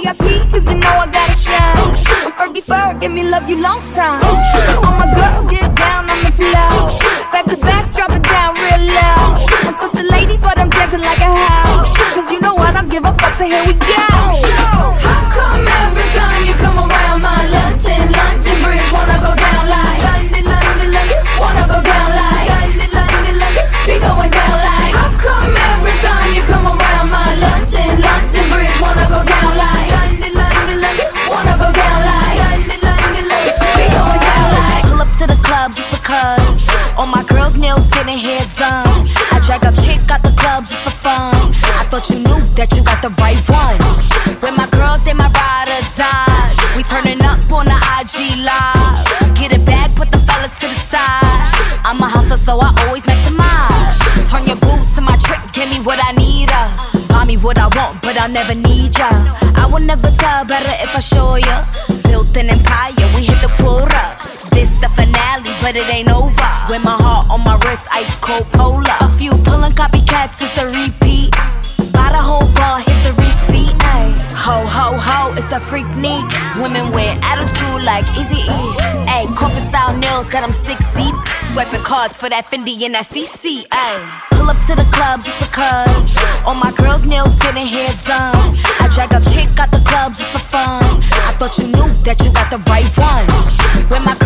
VIP, cause you know I gotta shine. I'm Fergie Ferg, give me love you long time. All my girls get down on the floor. Back to back, drop it down real low. I'm such a lady, but I'm dancing like a house. Cause you know I don't give a fuck, so here we go. How come every time you come around my London Bridge wanna go down like London, wanna go down like London, be going down like. How come every time you come around my London Bridge wanna go down like London, wanna go down like London, be going down like. Pull up to the club just because all my girls' nails getting hair done. I drag a chick out the club just for fun. I thought you knew that you got the right one. When my girls, they my ride or die. We turning up on the IG live. Get it back, put the fellas to the side. I'm a hustler, so I always maximize. Turn your boots to my trick, give me what I need. Buy me what I want, but I'll never need ya. I will never tell, better if I show ya. Built an empire, we hit the quota. This the finale, but it ain't over. With my heart on my wrist, ice cold polar. A few pulling copycats, it's a repeat. Buy the whole bar, here's the receipt. Ay. Ho, ho, ho, it's a freak neat. Women with attitude like Eazy-E. Ay, corporate style nails, got them 6 deep. Swiping cards for that Fendi and that CC. Ay. Pull up to the club just because all my girls' nails getting hair done. I drag a chick out the club just for fun. I thought you knew that you got the right one. When my